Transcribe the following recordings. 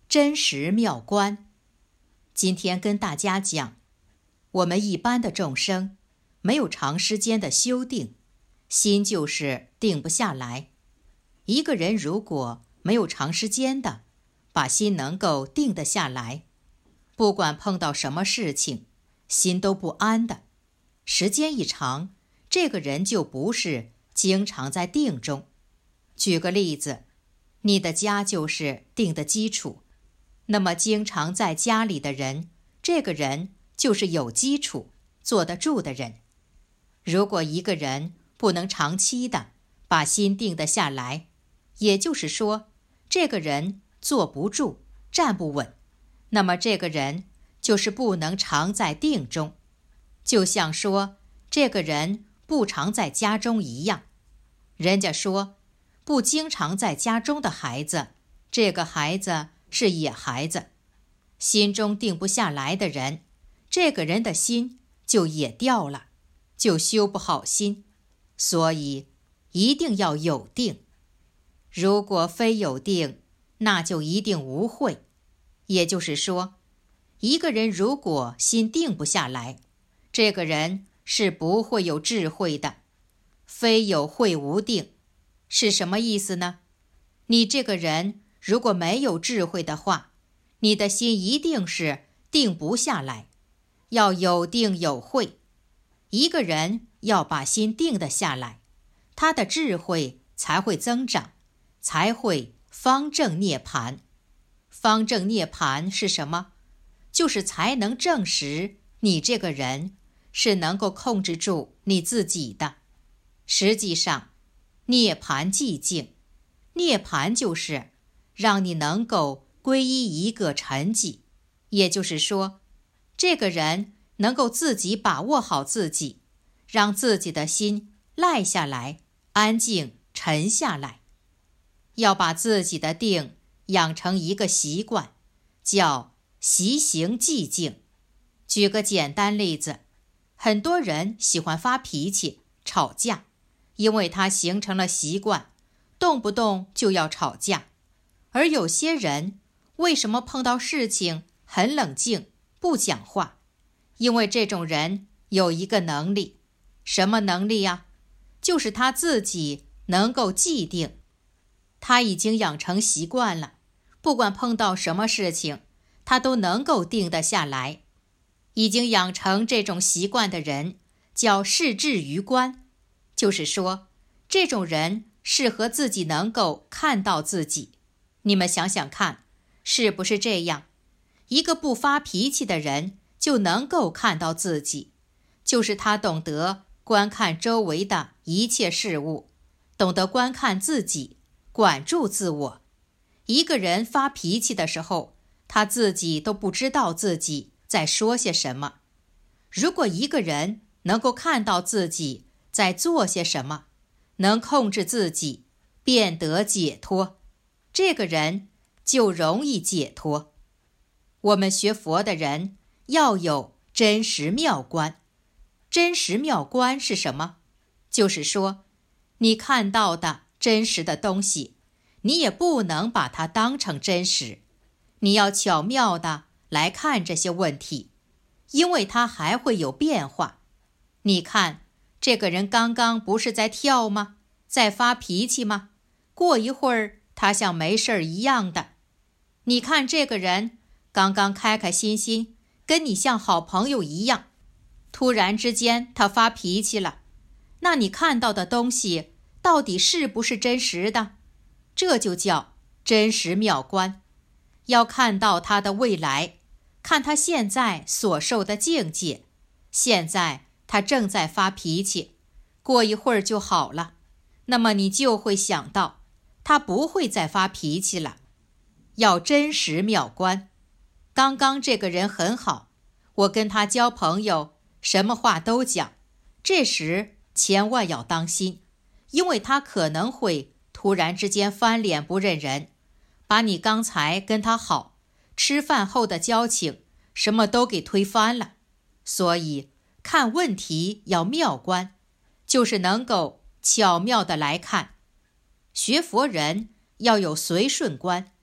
真实妙观。今天跟大家讲，我们一般的众生没有长时间的修定，心就是定不下来。一个人如果没有长时间的把心能够定得下来，不管碰到什么事情，心都不安的，时间一长，这个人就不是经常在定中。举个例子，你的家就是定的基础，那么经常在家里的人，这个人就是有基础坐得住的人。如果一个人不能长期的把心定得下来，也就是说这个人坐不住站不稳，那么这个人就是不能常在定中。就像说这个人不常在家中一样，人家说不经常在家中的孩子，这个孩子是野孩子。心中定不下来的人，这个人的心就野掉了，就修不好心。所以一定要有定。如果非有定，那就一定无慧。也就是说，一个人如果心定不下来，这个人是不会有智慧的。非有慧无定是什么意思呢？你这个人如果没有智慧的话，你的心一定是定不下来。要有定有慧，一个人要把心定得下来，他的智慧才会增长，才会方正涅槃。方正涅槃是什么？就是才能证实你这个人是能够控制住你自己的。实际上，涅槃寂静，涅槃就是让你能够皈依一个沉寂。也就是说，这个人能够自己把握好自己，让自己的心赖下来，安静沉下来。要把自己的定养成一个习惯，叫习行寂静。举个简单例子，很多人喜欢发脾气吵架，因为他形成了习惯，动不动就要吵架。而有些人为什么碰到事情很冷静不讲话？因为这种人有一个能力。什么能力呀？就是他自己能够寂定。他已经养成习惯了，不管碰到什么事情，他都能够定得下来。已经养成这种习惯的人叫视智于观，就是说这种人适合自己能够看到自己。你们想想看，是不是这样？一个不发脾气的人就能够看到自己，就是他懂得观看周围的一切事物，懂得观看自己，管住自我。一个人发脾气的时候，他自己都不知道自己在说些什么。如果一个人能够看到自己在做些什么，能控制自己，便得解脱，这个人就容易解脱。我们学佛的人要有真实妙观。真实妙观是什么？就是说，你看到的真实的东西，你也不能把它当成真实，你要巧妙的来看这些问题，因为它还会有变化。你看，这个人刚刚不是在跳吗？在发脾气吗？过一会儿他像没事儿一样的。你看这个人刚刚开开心心，跟你像好朋友一样，突然之间他发脾气了，那你看到的东西到底是不是真实的？这就叫真实妙观。要看到他的未来，看他现在所受的境界。现在他正在发脾气，过一会儿就好了，那么你就会想到他不会再发脾气了。要真实妙观。刚刚这个人很好，我跟他交朋友，什么话都讲，这时千万要当心，因为他可能会突然之间翻脸不认人，把你刚才跟他好吃饭后的交情什么都给推翻了。所以看问题要妙观，就是能够巧妙的来看。学佛人要有随顺观，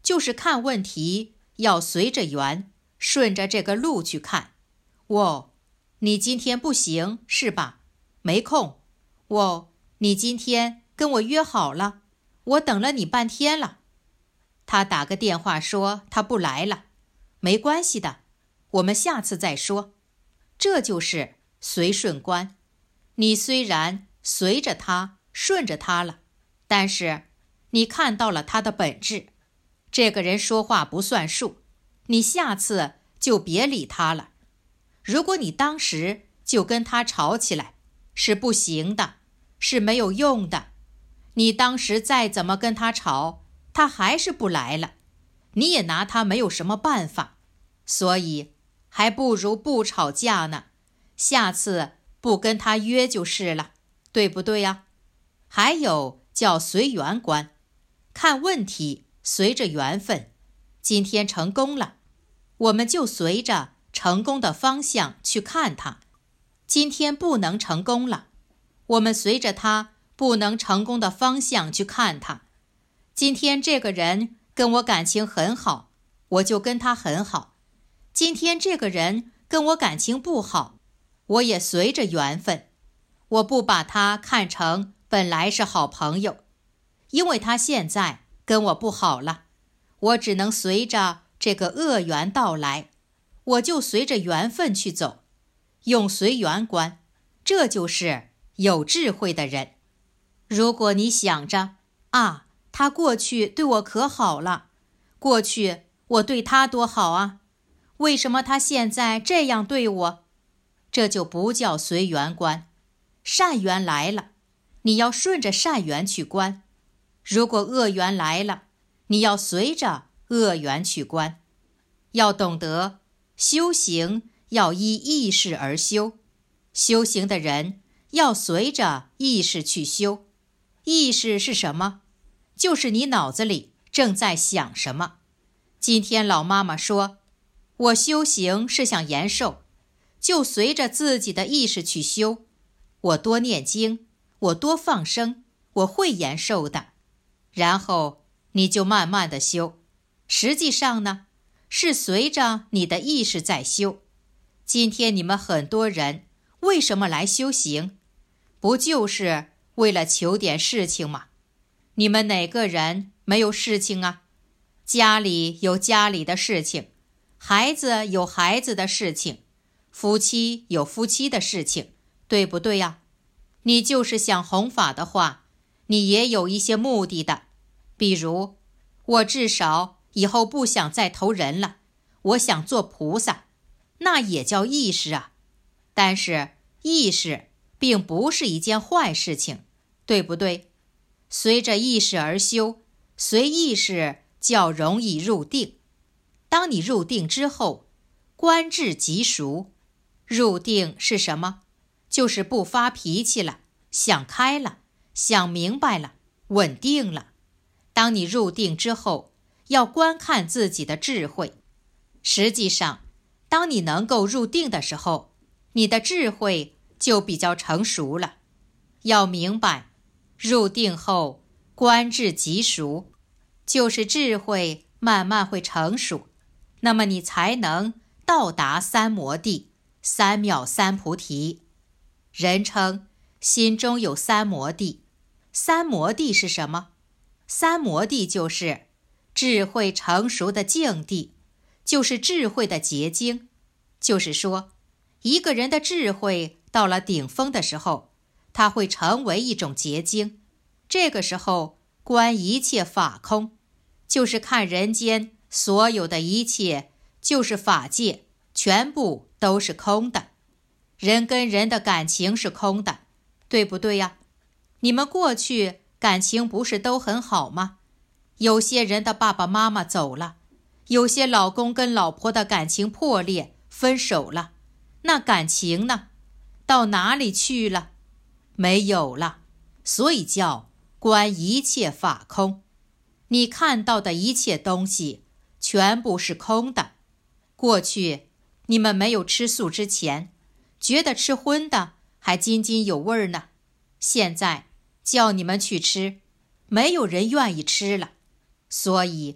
就是看问题要随着缘，顺着这个路去看。你今天不行是吧？没空。你今天跟我约好了，我等了你半天了。他打个电话说他不来了，没关系的，我们下次再说。这就是随顺观。你虽然随着他，顺着他了，但是你看到了他的本质。这个人说话不算数，你下次就别理他了。如果你当时就跟他吵起来，是不行的，是没有用的。你当时再怎么跟他吵，他还是不来了，你也拿他没有什么办法。所以还不如不吵架呢，下次不跟他约就是了，对不对呀？还有叫随缘观，看问题随着缘分。今天成功了，我们就随着成功的方向去看它。今天不能成功了，我们随着它不能成功的方向去看它。今天这个人跟我感情很好，我就跟他很好。今天这个人跟我感情不好，我也随着缘分。我不把他看成本来是好朋友，因为他现在跟我不好了，我只能随着这个恶缘到来，我就随着缘分去走，用随缘观，这就是有智慧的人。如果你想着他过去对我可好了，过去我对他多好啊，为什么他现在这样对我？这就不叫随缘观。善缘来了，你要顺着善缘去观；如果恶缘来了，你要随着恶缘去观。要懂得修行要依意识而修，修行的人要随着意识去修。意识是什么？就是你脑子里正在想什么。今天老妈妈说，我修行是想延寿，就随着自己的意识去修。我多念经，我多放生，我会延寿的。然后你就慢慢的修，实际上呢，是随着你的意识在修。今天你们很多人为什么来修行？不就是为了求点事情吗？你们哪个人没有事情啊？家里有家里的事情，孩子有孩子的事情，夫妻有夫妻的事情，对不对呀？你就是想弘法的话，你也有一些目的的。比如，我至少以后不想再投人了，我想做菩萨，那也叫意识啊。但是意识并不是一件坏事情，对不对？随着意识而修，随意识较容易入定。当你入定之后，观智即熟。入定是什么？就是不发脾气了，想开了，想明白了，稳定了。当你入定之后，要观看自己的智慧。实际上，当你能够入定的时候，你的智慧就比较成熟了。要明白，入定后观智即熟，就是智慧慢慢会成熟，那么你才能到达三摩地、三藐三菩提。人称心中有三摩地。三摩地是什么？三摩地就是智慧成熟的境地，就是智慧的结晶。就是说，一个人的智慧到了顶峰的时候，它会成为一种结晶。这个时候观一切法空，就是看人间所有的一切，就是法界，全部都是空的。人跟人的感情是空的，对不对呀？你们过去感情不是都很好吗？有些人的爸爸妈妈走了，有些老公跟老婆的感情破裂，分手了，那感情呢？到哪里去了？没有了。所以叫观一切法空。你看到的一切东西全部是空的。过去你们没有吃素之前，觉得吃荤的还津津有味呢，现在叫你们去吃，没有人愿意吃了。所以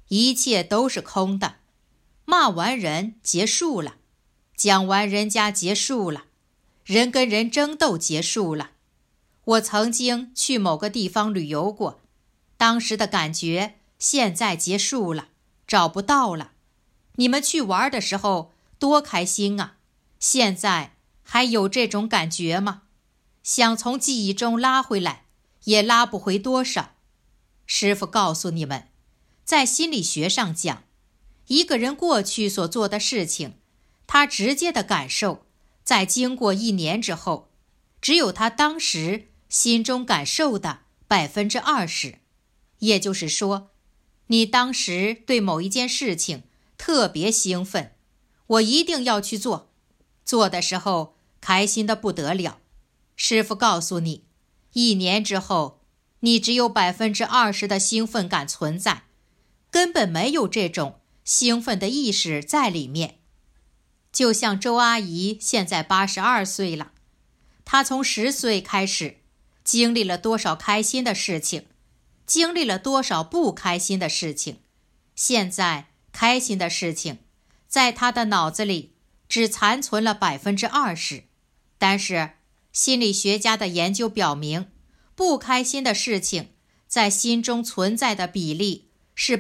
一切都是空的。骂完人结束了，讲完人家结束了，人跟人争斗结束了。我曾经去某个地方旅游过，当时的感觉现在结束了，找不到了。你们去玩的时候多开心啊！现在还有这种感觉吗？想从记忆中拉回来，也拉不回多少。师父告诉你们，在心理学上讲，一个人过去所做的事情，他直接的感受，在经过1年之后，只有他当时心中感受的20%。也就是说，你当时对某一件事情特别兴奋，我一定要去做，做的时候开心得不得了。师父告诉你，1年之后，你只有20%的兴奋感存在，根本没有这种兴奋的意识在里面。就像周阿姨现在82岁了，她从10岁开始，经历了多少开心的事情，经历了多少不开心的事情。现在开心的事情，在她的脑子里只残存了20%，但是心理学家的研究表明，不开心的事情在心中存在的比例是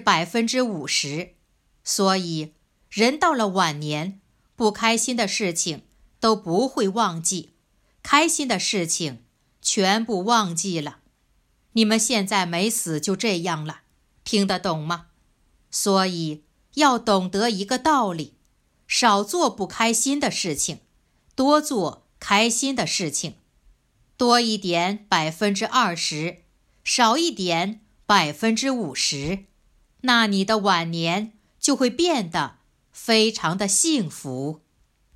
50%。所以人到了晚年，不开心的事情都不会忘记，开心的事情全部忘记了。你们现在没死就这样了，听得懂吗？所以要懂得一个道理，少做不开心的事情，多做开心的事情。多一点20%，少一点50%，那你的晚年就会变得非常的幸福。